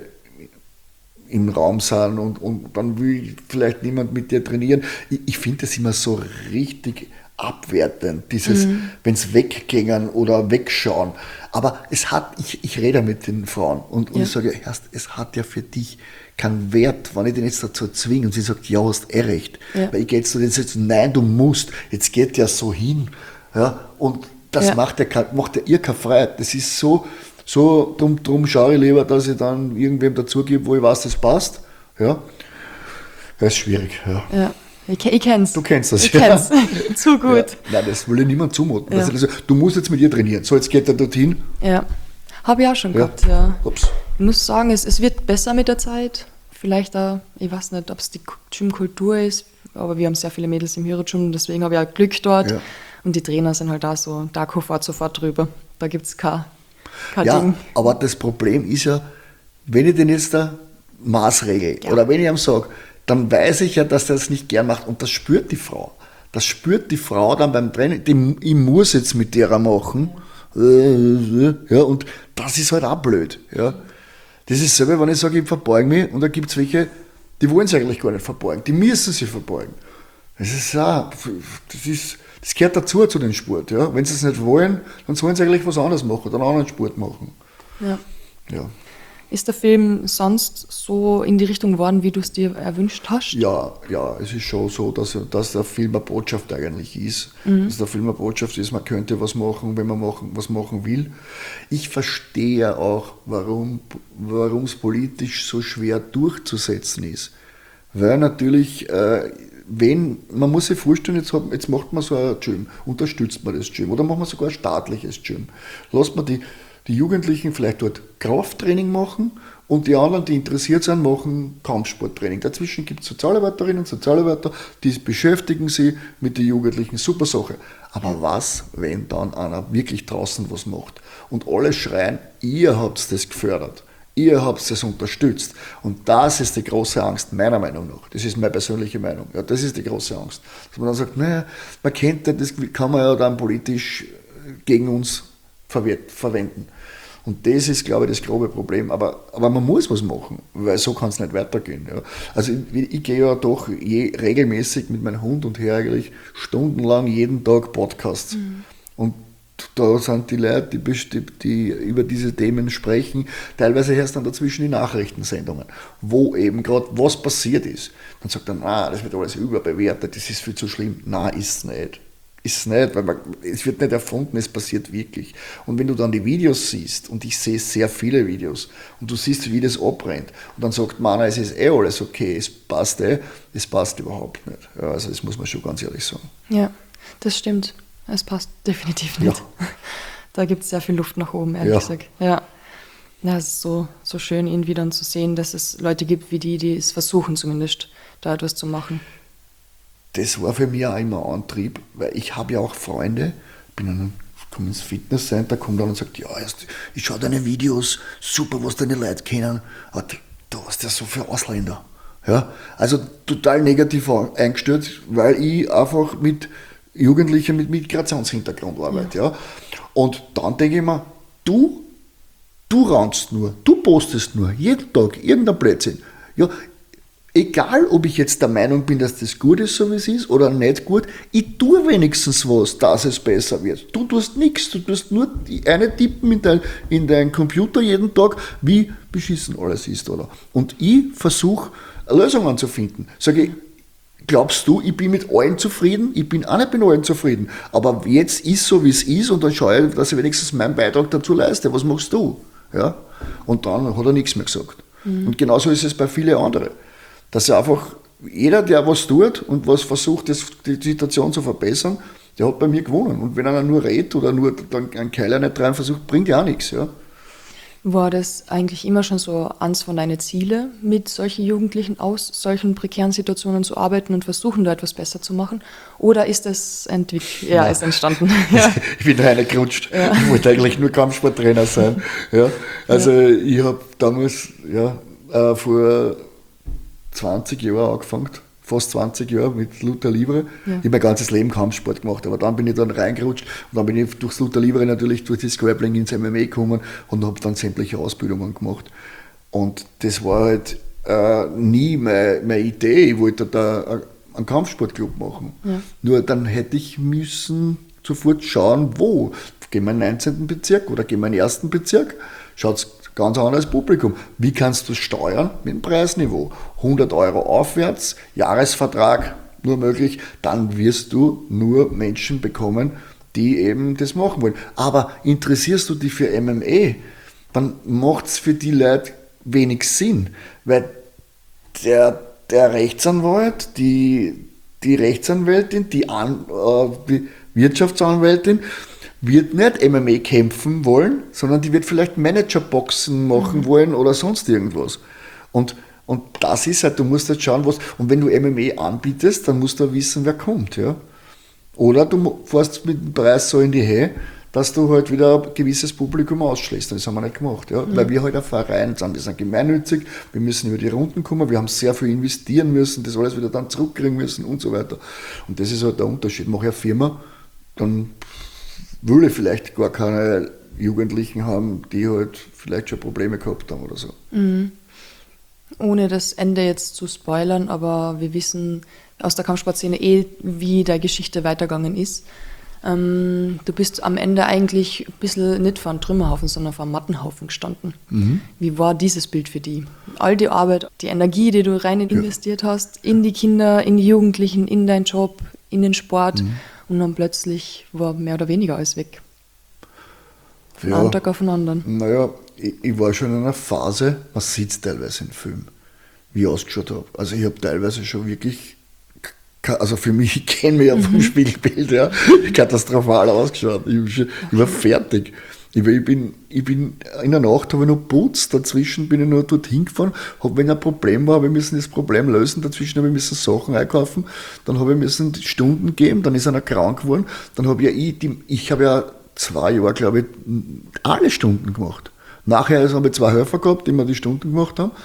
Speaker 2: im Raum sind und, und dann will vielleicht niemand mit dir trainieren. Ich, ich finde das immer so richtig abwertend, dieses, mhm. wenn es weggängen oder wegschauen. Aber es hat, ich, ich rede mit den Frauen und, und ja. ich sage, erst, es hat ja für dich keinen Wert, wenn ich den jetzt dazu zwinge und sie sagt, ja, hast eh recht. Ja. Weil ich gehe jetzt zu den Sätzen, nein, du musst, jetzt geht ja so hin. Ja, und das ja. macht, ja, macht ja ihr keine Freiheit. Das ist so, so drum, drum schaue ich lieber, dass ich dann irgendwem dazugebe, wo ich weiß, das passt. Ja, das ist schwierig. Ja.
Speaker 1: ja. Ich, ich kenn's.
Speaker 2: Du kennst das,
Speaker 1: ich ja. kenn's. Zu gut.
Speaker 2: Ja. Nein, das will ich niemand zumuten. Ja. Also, du musst jetzt mit ihr trainieren. So, jetzt geht er dorthin.
Speaker 1: Ja, habe ich auch schon
Speaker 2: ja.
Speaker 1: gehabt, ja.
Speaker 2: Ups.
Speaker 1: Ich muss sagen, es, es wird besser mit der Zeit. Vielleicht auch, ich weiß nicht, ob es die Gymkultur ist, aber wir haben sehr viele Mädels im Hero-Gym, deswegen habe ich auch Glück dort. Ja. Und die Trainer sind halt da so, da fährt sofort drüber. Da gibt es kein, kein
Speaker 2: ja,
Speaker 1: Ding.
Speaker 2: Aber das Problem ist ja, wenn ich den jetzt da maßregel ja. oder wenn ich ihm sage, dann weiß ich ja, dass er das nicht gern macht und das spürt die Frau. Das spürt die Frau dann beim Training, die, ich muss jetzt mit der machen. Ja, und das ist halt auch blöd. Ja. Das ist selber, wenn ich sage, ich verbeuge mich und da gibt es welche, die wollen sich eigentlich gar nicht verbeugen, die müssen sich verbeugen. Das ist auch, das ist, das gehört dazu zu dem Sport. Ja. Wenn sie es nicht wollen, dann sollen sie eigentlich was anderes machen, oder einen anderen Sport machen.
Speaker 1: Ja.
Speaker 2: Ja.
Speaker 1: Ist der Film sonst so in die Richtung geworden, wie du es dir erwünscht hast?
Speaker 2: Ja, ja, es ist schon so, dass, dass der Film eine Botschaft eigentlich ist. Mhm. Dass der Film eine Botschaft ist, man könnte was machen, wenn man machen, was machen will. Ich verstehe auch, warum es politisch so schwer durchzusetzen ist. Weil natürlich, äh, wenn, man muss sich vorstellen, jetzt, hat, jetzt macht man so ein Gym, unterstützt man das Gym oder macht man sogar ein staatliches Gym. Lässt man die die Jugendlichen vielleicht dort Krafttraining machen und die anderen, die interessiert sind, machen Kampfsporttraining. Dazwischen gibt es Sozialarbeiterinnen und Sozialarbeiter, die beschäftigen sich mit den Jugendlichen. Super Sache. Aber was, wenn dann einer wirklich draußen was macht und alle schreien, ihr habt das gefördert, ihr habt das unterstützt. Und das ist die große Angst, meiner Meinung nach. Das ist meine persönliche Meinung. Ja, das ist die große Angst. Dass man dann sagt, naja, man kennt das, kann man ja dann politisch gegen uns verwenden. Und das ist, glaube ich, das grobe Problem. Aber, aber man muss was machen, weil so kann es nicht weitergehen. Ja. Also ich, ich gehe ja doch je, regelmäßig mit meinem Hund und her eigentlich stundenlang jeden Tag Podcasts. Mhm. Und da sind die Leute, die, die über diese Themen sprechen, teilweise erst dann dazwischen die Nachrichtensendungen, wo eben gerade was passiert ist. Dann sagt er, na, das wird alles überbewertet, das ist viel zu schlimm. Nein, ist es nicht. Ist es nicht, weil man, es wird nicht erfunden, es passiert wirklich. Und wenn du dann die Videos siehst, und ich sehe sehr viele Videos, und du siehst, wie das abbrennt, und dann sagt man, es ist eh alles okay, es passt eh, es passt überhaupt nicht. Ja, also das muss man schon ganz ehrlich sagen.
Speaker 1: Ja, das stimmt. Es passt definitiv nicht. Ja. Da gibt es sehr viel Luft nach oben, ehrlich ja. gesagt. Ja. Ja, es ist so, so schön, irgendwie dann zu sehen, dass es Leute gibt wie die, die es versuchen zumindest, da etwas zu machen.
Speaker 2: Das war für mich auch immer ein Antrieb, weil ich habe ja auch Freunde, bin dann, komme ins Fitnesscenter, komme dann und sagt, ja, ich schaue deine Videos, super, was deine Leute kennen, aber du hast ja so viele Ausländer. Ja? Also total negativ eingestellt, weil ich einfach mit Jugendlichen mit Migrationshintergrund arbeite. Ja. Ja? Und dann denke ich mir, du, du rannst nur, du postest nur, jeden Tag irgendein Blödsinn. Ja, egal, ob ich jetzt der Meinung bin, dass das gut ist, so wie es ist, oder nicht gut, ich tue wenigstens was, dass es besser wird. Du tust nichts, du tust nur eine tippen in deinen in dein Computer jeden Tag, wie beschissen alles ist, oder? Und ich versuche, Lösungen zu finden. Sage ich, glaubst du, ich bin mit allen zufrieden? Ich bin auch nicht mit allen zufrieden. Aber jetzt ist so, wie es ist, und dann schaue ich, dass ich wenigstens meinen Beitrag dazu leiste. Was machst du? Ja? Und dann hat er nichts mehr gesagt. Mhm. Und genauso ist es bei vielen anderen. Dass einfach jeder, der was tut und was versucht, das, die Situation zu verbessern, der hat bei mir gewonnen. Und wenn einer nur redet oder nur dann einen Keiler nicht rein versucht, bringt ja auch nichts. Ja?
Speaker 1: War das eigentlich immer schon so eins von deinen Zielen, mit solchen Jugendlichen aus solchen prekären Situationen zu arbeiten und versuchen, da etwas besser zu machen? Oder ist das entwickelt? Ja,
Speaker 2: Nein.
Speaker 1: ist entstanden. Ja.
Speaker 2: Ich bin reingerutscht. Ja. Ich wollte eigentlich nur Kampfsporttrainer sein. Ja. Also ja. Ich habe damals ja, äh, vor zwanzig Jahren angefangen, fast zwanzig Jahre mit Luta Livre. Ja. Ich habe mein ganzes Leben Kampfsport gemacht, aber dann bin ich dann reingerutscht und dann bin ich durchs Luta Livre natürlich durch das Grappling ins M M A gekommen und habe dann sämtliche Ausbildungen gemacht. Und das war halt äh, nie meine, meine Idee, ich wollte da einen Kampfsportclub machen. Ja. Nur dann hätte ich müssen sofort schauen, wo. Gehen wir in den neunzehnten Bezirk oder gehen wir in den ersten Bezirk? Schaut's ganz anderes Publikum. Wie kannst du steuern? Mit dem Preisniveau. hundert Euro aufwärts, Jahresvertrag nur möglich, dann wirst du nur Menschen bekommen, die eben das machen wollen. Aber interessierst du dich für M M A, dann macht es für die Leute wenig Sinn, weil der, der Rechtsanwalt, die, die Rechtsanwältin, die, An, äh, die Wirtschaftsanwältin, wird nicht M M A kämpfen wollen, sondern die wird vielleicht Managerboxen machen mhm. wollen oder sonst irgendwas. Und, und das ist halt, du musst halt schauen, was, und wenn du M M A anbietest, dann musst du wissen, wer kommt. Ja? Oder du fährst mit dem Preis so in die Höhe, dass du halt wieder ein gewisses Publikum ausschließt. Das haben wir nicht gemacht, ja? Mhm. Weil wir halt ein Verein sind, wir sind gemeinnützig, wir müssen über die Runden kommen, wir haben sehr viel investieren müssen, das alles wieder dann zurückkriegen müssen und so weiter. Und das ist halt der Unterschied. Mache ich eine Firma, dann will ich vielleicht gar keine Jugendlichen haben, die halt vielleicht schon Probleme gehabt haben oder so.
Speaker 1: Mhm. Ohne das Ende jetzt zu spoilern, aber wir wissen aus der Kampfsportszene eh, wie deine Geschichte weitergegangen ist. Ähm, du bist am Ende eigentlich ein bisschen nicht vor einem Trümmerhaufen, sondern vor einem Mattenhaufen gestanden. Mhm. Wie war dieses Bild für dich? All die Arbeit, die Energie, die du rein investiert ja. hast, in die Kinder, in die Jugendlichen, in deinen Job, in den Sport, mhm. und dann plötzlich war mehr oder weniger alles weg. Von
Speaker 2: ja,
Speaker 1: einem Tag auf den anderen.
Speaker 2: Naja, ich, ich war schon in einer Phase, man sieht es teilweise im Film, wie ich ausgeschaut habe. Also ich habe teilweise schon wirklich, also für mich, ich kenne mich ja vom mhm. Spiegelbild, ja, katastrophal ausgeschaut. Ich, ich war fertig. Ich bin, ich bin in der Nacht habe ich noch putzt, dazwischen bin ich noch dorthin gefahren, hab, wenn ein Problem war, wir müssen das Problem lösen, dazwischen habe ich müssen Sachen einkaufen, dann habe ich müssen Stunden geben, dann ist einer krank geworden, dann habe ja ich, die, ich habe ja zwei Jahre, glaube ich, alle Stunden gemacht. Nachher also habe ich zwei Helfer gehabt, die mir die Stunden gemacht haben.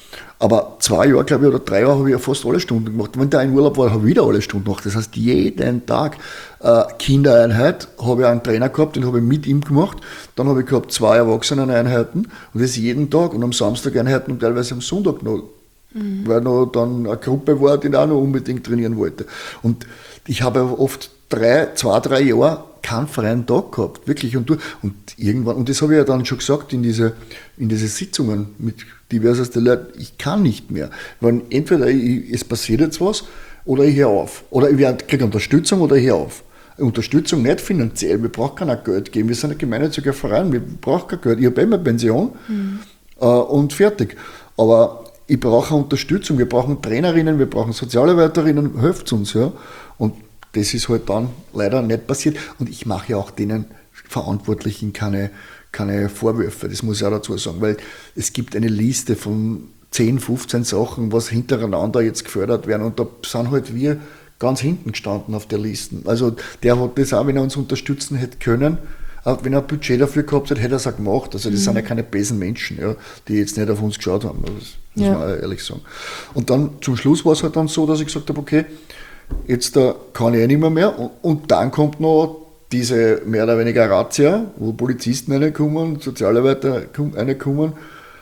Speaker 2: Aber zwei Jahre, glaube ich, oder drei Jahre habe ich ja fast alle Stunden gemacht. Wenn der in Urlaub war, habe ich wieder alle Stunden gemacht. Das heißt, jeden Tag äh, Kindereinheit habe ich einen Trainer gehabt, den habe ich mit ihm gemacht. Dann habe ich gehabt zwei Erwachseneneinheiten und das jeden Tag und am Samstag Einheiten und teilweise am Sonntag noch. Mhm. Weil noch dann eine Gruppe war, die auch noch unbedingt trainieren wollte. Und ich habe oft drei, zwei, drei Jahre keinen freien Tag gehabt, wirklich. Und, und irgendwann, und das habe ich ja dann schon gesagt in diese, in diese Sitzungen mit diversesten Leuten, ich kann nicht mehr. Weil entweder ich, es passiert jetzt was oder ich höre auf. Oder ich kriege Unterstützung oder ich höre auf. Unterstützung nicht finanziell, wir brauchen kein Geld geben, wir sind ein gemeinnütziger Verein, wir brauchen kein Geld. Ich habe immer Pension mhm. äh, und fertig. Aber ich brauche Unterstützung, wir brauchen Trainerinnen, wir brauchen Sozialarbeiterinnen, helft uns. Ja? Und das ist halt dann leider nicht passiert. Und ich mache ja auch denen Verantwortlichen keine, keine Vorwürfe, das muss ich auch dazu sagen, weil es gibt eine Liste von zehn, fünfzehn Sachen, was hintereinander jetzt gefördert werden und da sind halt wir ganz hinten gestanden auf der Liste. Also der hat das auch, wenn er uns unterstützen hätte können, auch wenn er ein Budget dafür gehabt hätte, hätte er es auch gemacht. Also das mhm. sind ja keine bösen Menschen, ja, die jetzt nicht auf uns geschaut haben, das muss ja. man auch ehrlich sagen. Und dann zum Schluss war es halt dann so, dass ich gesagt habe, okay, jetzt da kann ich eh nicht mehr mehr. Und, und dann kommt noch diese mehr oder weniger Razzia, wo Polizisten reinkommen, Sozialarbeiter reinkommen,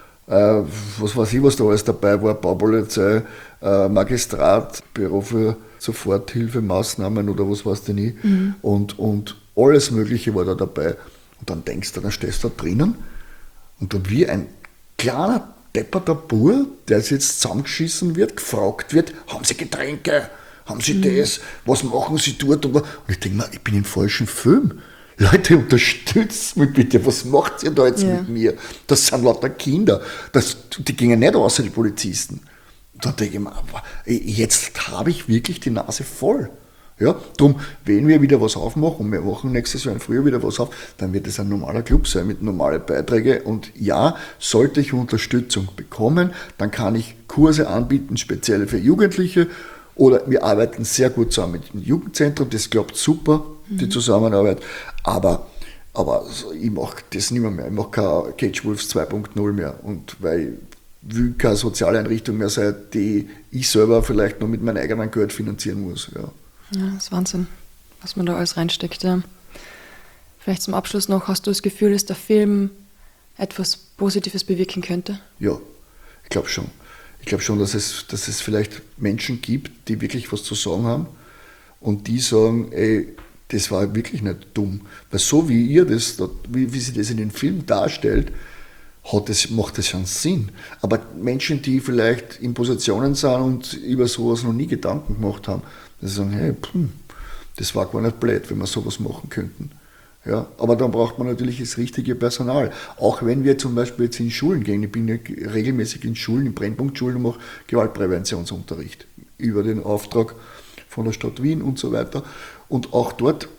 Speaker 2: äh, was weiß ich, was da alles dabei war, Baupolizei, äh, Magistrat, Büro für Soforthilfemaßnahmen oder was weiß ich nicht. Mhm. Und, und alles Mögliche war da dabei. Und dann denkst du, dann stehst du da drinnen und dann wie ein kleiner depperter Bur, der jetzt zusammengeschissen wird, gefragt wird, haben Sie Getränke? Haben Sie mhm. das? Was machen Sie dort? Und ich denke mir, ich bin im falschen Film. Leute, unterstützt mich bitte. Was macht ihr da jetzt ja. mit mir? Das sind lauter Kinder. Das, die gingen nicht außer die Polizisten. Da denke ich mir, jetzt habe ich wirklich die Nase voll. Ja, darum, wenn wir wieder was aufmachen und wir machen nächstes Jahr im Frühjahr wieder was auf, dann wird es ein normaler Club sein mit normalen Beiträgen. Und ja, sollte ich Unterstützung bekommen, dann kann ich Kurse anbieten, speziell für Jugendliche. Oder wir arbeiten sehr gut zusammen mit dem Jugendzentrum, das klappt super, die mhm. Zusammenarbeit. Aber, aber ich mache das nicht mehr, mehr. Ich mache keine Cage Wolves zwei Punkt null mehr. Und weil ich will keine soziale Einrichtung mehr sein, die ich selber vielleicht noch mit meinem eigenen Geld finanzieren muss. Ja.
Speaker 1: Ja, das ist Wahnsinn, was man da alles reinsteckt. Ja. Vielleicht zum Abschluss noch, hast du das Gefühl, dass der Film etwas Positives bewirken könnte?
Speaker 2: Ja, ich glaube schon. Ich glaube schon, dass es, dass es vielleicht Menschen gibt, die wirklich was zu sagen haben und die sagen, ey, das war wirklich nicht dumm. Weil so wie ihr das, wie, wie sie das in den Film darstellt, hat das, macht das schon Sinn. Aber Menschen, die vielleicht in Positionen sind und über sowas noch nie Gedanken gemacht haben, die sagen, hey, pff, das war gar nicht blöd, wenn wir sowas machen könnten. Ja, aber dann braucht man natürlich das richtige Personal. Auch wenn wir zum Beispiel jetzt in Schulen gehen, ich bin ja regelmäßig in Schulen, in Brennpunktschulen und mache Gewaltpräventionsunterricht über den Auftrag von der Stadt Wien und so weiter. Und auch dort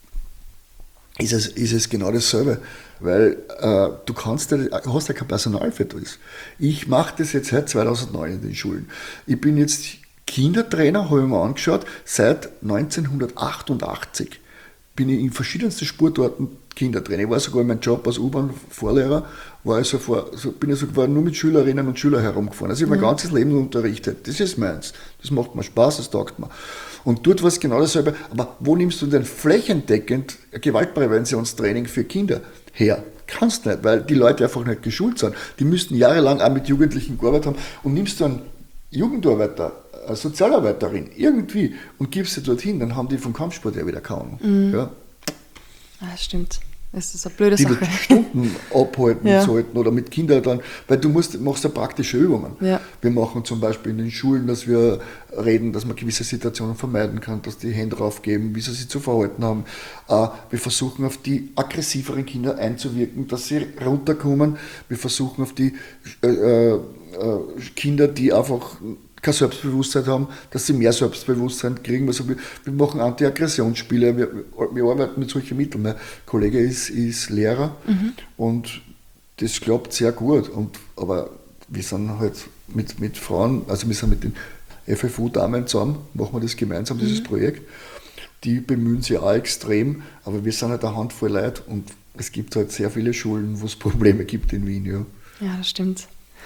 Speaker 2: ist es, ist es genau dasselbe, weil äh, du kannst, hast ja kein Personal für das. Ich mache das jetzt seit zweitausendneun in den Schulen. Ich bin jetzt Kindertrainer, habe ich mir angeschaut, seit neunzehnhundertachtundachtzig bin ich in verschiedensten Sportarten Kindertrainer. Ich war sogar in meinem Job als U-Bahn-Vorlehrer, war ich so vor, so, bin ich sogar nur mit Schülerinnen und Schülern herumgefahren. Also ich habe mein ganzes Leben unterrichtet. Das ist meins. Das macht mir Spaß, das taugt mir. Und dort war es genau dasselbe. Aber wo nimmst du denn flächendeckend Gewaltpräventionstraining für Kinder her? Kannst nicht, weil die Leute einfach nicht geschult sind. Die müssten jahrelang auch mit Jugendlichen gearbeitet haben. Und nimmst du einen Jugendarbeiter, eine Sozialarbeiterin, irgendwie, und gibst sie dorthin, dann haben die vom Kampfsport ja wieder keine Ahnung. Mhm. Ja.
Speaker 1: Ah, stimmt. Das ist eine blöde
Speaker 2: die
Speaker 1: Sache.
Speaker 2: Die Stunden abhalten
Speaker 1: ja.
Speaker 2: sollten oder mit Kindern dann, weil du musst, machst ja praktische Übungen.
Speaker 1: Ja.
Speaker 2: Wir machen zum Beispiel in den Schulen, dass wir reden, dass man gewisse Situationen vermeiden kann, dass die Hände raufgeben, wie sie sich zu verhalten haben. Wir versuchen auf die aggressiveren Kinder einzuwirken, dass sie runterkommen. Wir versuchen auf die äh, äh, Kinder, die einfach kein Selbstbewusstsein haben, dass sie mehr Selbstbewusstsein kriegen. Also wir, wir machen Anti-Aggressionsspiele, wir, wir arbeiten mit solchen Mitteln. Mein Kollege ist, ist Lehrer mhm. und das klappt sehr gut. Und, aber wir sind halt mit, mit Frauen, also wir sind mit den F F U-Damen zusammen, machen wir das gemeinsam, mhm. dieses Projekt. Die bemühen sich auch extrem, aber wir sind halt eine Handvoll Leute und es gibt halt sehr viele Schulen, wo es Probleme gibt in Wien. Ja,
Speaker 1: ja das stimmt.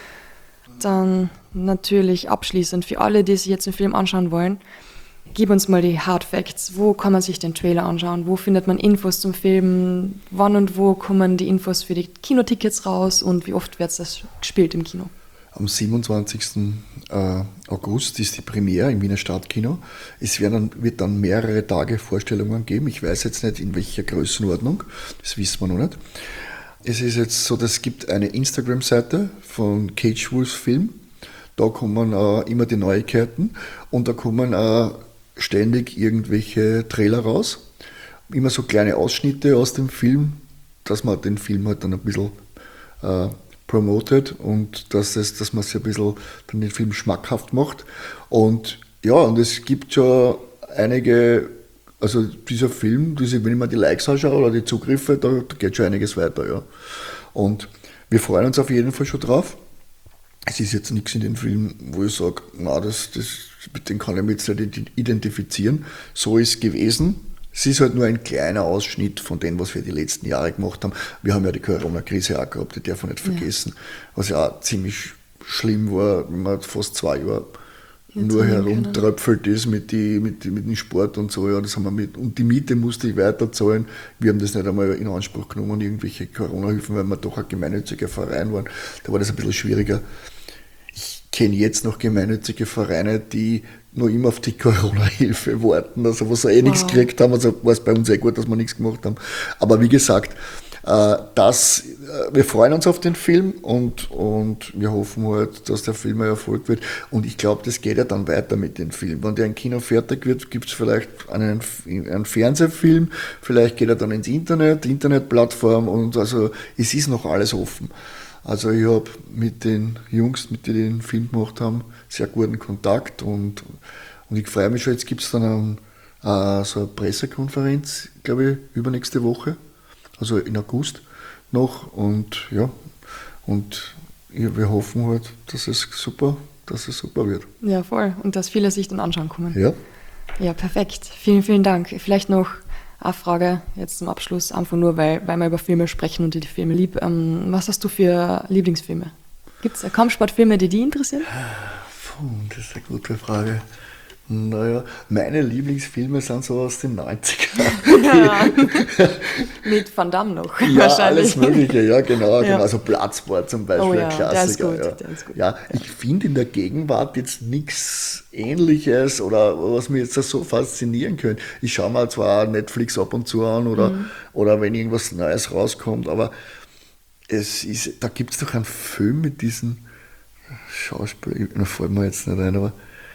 Speaker 1: Dann natürlich abschließend für alle, die sich jetzt den Film anschauen wollen, gib uns mal die Hard Facts. Wo kann man sich den Trailer anschauen? Wo findet man Infos zum Film? Wann und wo kommen die Infos für die Kinotickets raus? Und wie oft wird das gespielt im Kino?
Speaker 2: Am siebenundzwanzigsten August ist die Premiere im Wiener Stadtkino. Es werden, wird dann mehrere Tage Vorstellungen geben. Ich weiß jetzt nicht, in welcher Größenordnung. Das wissen wir noch nicht. Es ist jetzt so, dass es gibt eine Instagram-Seite von Cage Wolves Film. Da kommen äh, immer die Neuigkeiten und da kommen äh, ständig irgendwelche Trailer raus. Immer so kleine Ausschnitte aus dem Film, dass man den Film halt dann ein bisschen äh, promotet und dass, es, dass man sich ein bisschen dann den Film schmackhaft macht. Und ja, und es gibt schon einige. Also dieser Film, diese, wenn ich mir die Likes anschaue oder die Zugriffe, da, da geht schon einiges weiter. Ja. Und wir freuen uns auf jeden Fall schon drauf. Es ist jetzt nichts in dem Film, wo ich sage, na, das, das, mit dem kann ich mich jetzt nicht identifizieren. So ist es gewesen. Es ist halt nur ein kleiner Ausschnitt von dem, was wir die letzten Jahre gemacht haben. Wir haben ja die Corona-Krise auch gehabt, die darf man nicht vergessen. Ja. Was ja auch ziemlich schlimm war, wenn man fast zwei Jahre Jetzt nur herumtröpfelt ist mit, die, mit, die, mit dem Sport und so. Ja, das haben wir mit, und die Miete musste ich weiterzahlen. Wir haben das nicht einmal in Anspruch genommen, irgendwelche Corona-Hilfen, weil wir doch ein gemeinnütziger Verein waren. Da war das ein bisschen schwieriger. Ich kenne jetzt noch gemeinnützige Vereine, die noch immer auf die Corona-Hilfe warten, also wo sie eh wow. nichts gekriegt haben. Also war es bei uns eh gut, dass wir nichts gemacht haben. Aber wie gesagt, Das, wir freuen uns auf den Film und, und wir hoffen halt, dass der Film ein Erfolg wird. Und ich glaube, das geht ja dann weiter mit dem Film. Wenn der im Kino fertig wird, gibt es vielleicht einen, einen Fernsehfilm, vielleicht geht er dann ins Internet, Internetplattform und also es ist noch alles offen. Also ich habe mit den Jungs, mit denen den Film gemacht haben, sehr guten Kontakt und, und ich freue mich schon, jetzt gibt es dann einen äh, so eine Pressekonferenz, glaube ich, übernächste Woche, also in August noch. Und ja, und ja, wir hoffen halt, dass es super, dass es super wird.
Speaker 1: Ja, voll. Und dass viele sich dann anschauen kommen.
Speaker 2: Ja.
Speaker 1: Ja, perfekt. Vielen, vielen Dank. Vielleicht noch eine Frage jetzt zum Abschluss, einfach nur, weil, weil wir über Filme sprechen und ich die Filme lieb. Ähm, was hast du für Lieblingsfilme? Gibt es Kampfsportfilme, die dich interessieren?
Speaker 2: Puh, das ist eine gute Frage. Naja, meine Lieblingsfilme sind so aus den neunzigern.
Speaker 1: Ja. Mit Van Damme noch,
Speaker 2: Ja,
Speaker 1: wahrscheinlich.
Speaker 2: alles Mögliche, ja, genau.
Speaker 1: Ja.
Speaker 2: genau. Also Bloodsport zum Beispiel,
Speaker 1: Oh ja,
Speaker 2: ein
Speaker 1: der ist
Speaker 2: Klassiker.
Speaker 1: gut,
Speaker 2: ja,
Speaker 1: der ist gut.
Speaker 2: ja ich finde in der Gegenwart jetzt nichts Ähnliches oder was mich jetzt so faszinieren könnte. Ich schaue mal zwar Netflix ab und zu an oder, mhm. oder wenn irgendwas Neues rauskommt, aber es ist, da gibt es doch einen Film mit diesen Schauspielern, da fällt mir jetzt nicht ein, aber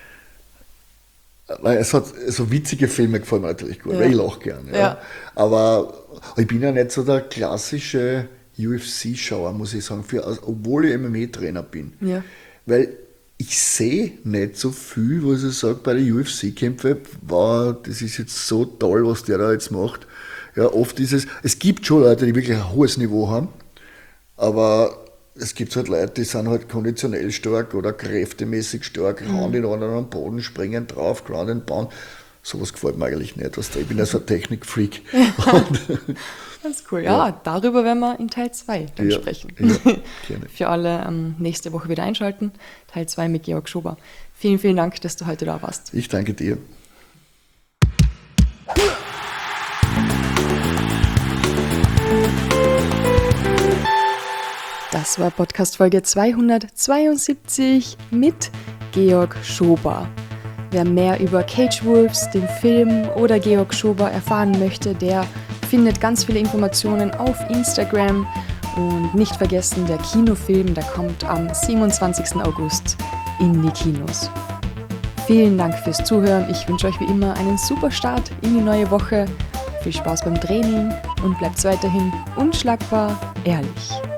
Speaker 2: weil es hat so witzige Filme gefallen mir natürlich gut, ja. weil ich lache gern. Ja. Ja. Aber ich bin ja nicht so der klassische U F C-Schauer, muss ich sagen, für, obwohl ich M M A-Trainer bin. Ja. Weil ich sehe nicht so viel, was ich sage, bei den U F C-Kämpfen, wow, das ist jetzt so toll, was der da jetzt macht. Ja, oft ist es, es gibt schon Leute, die wirklich ein hohes Niveau haben, aber es gibt halt Leute, die sind halt konditionell stark oder kräftemäßig stark, mhm. hauen den anderen am Boden, springen drauf, klauen den Baum. Sowas gefällt mir eigentlich nicht. Was da. Ich bin ja so ein Technikfreak.
Speaker 1: Das ist cool. Ja, ja, darüber werden wir in Teil zwei dann ja, sprechen. Ja, gerne. Für alle ähm, nächste Woche wieder einschalten. Teil zwei mit Georg Schober. Vielen, vielen Dank, dass du heute da warst.
Speaker 2: Ich danke dir.
Speaker 1: Das war Podcast-Folge zweihundertzweiundsiebzig mit Georg Schober. Wer mehr über Cage Wolves, den Film oder Georg Schober erfahren möchte, der findet ganz viele Informationen auf Instagram. Und nicht vergessen, der Kinofilm, der kommt am siebenundzwanzigsten August in die Kinos. Vielen Dank fürs Zuhören. Ich wünsche euch wie immer einen super Start in die neue Woche. Viel Spaß beim Training und bleibt weiterhin unschlagbar ehrlich.